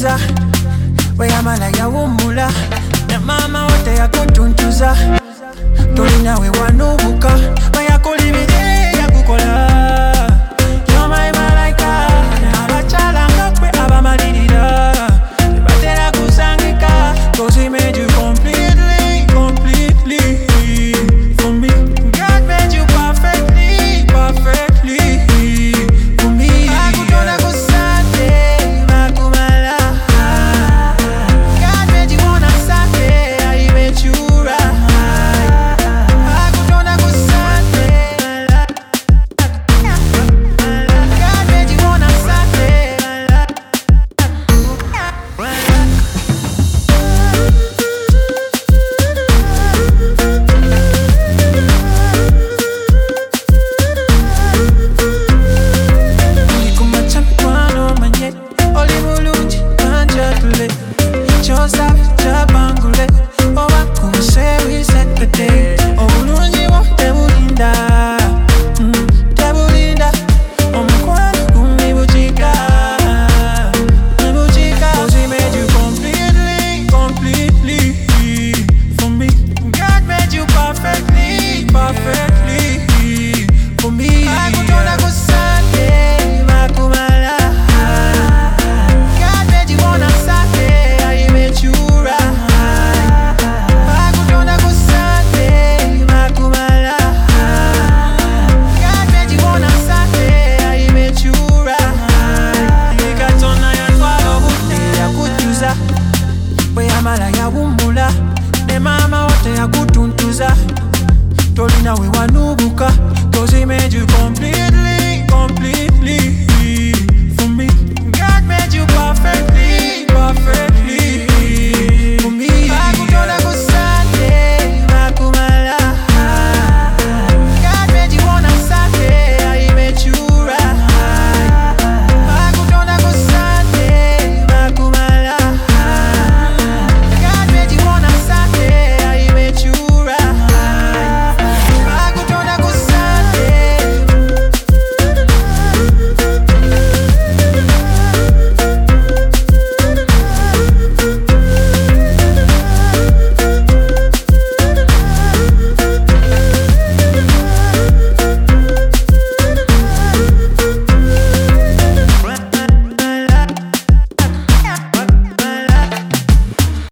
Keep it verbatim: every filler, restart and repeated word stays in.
yakutuntuza bwe yamala yawummula ne maama wote yakutuntuza tolina we wanubuka bwe yakulibire yakukola You're my malaika abakyala nga gwe abamalirira tebatera kusangika cause he made you completely, completely for me. God made you perfectly, perfectly for me. Akutona kusate makumala God made you wanna sate I made you right Akutona kusate God made you wanna sate Yamala yawummula ne maama wote yakutuntuza tolina we wanubuka cause he made you completely, completely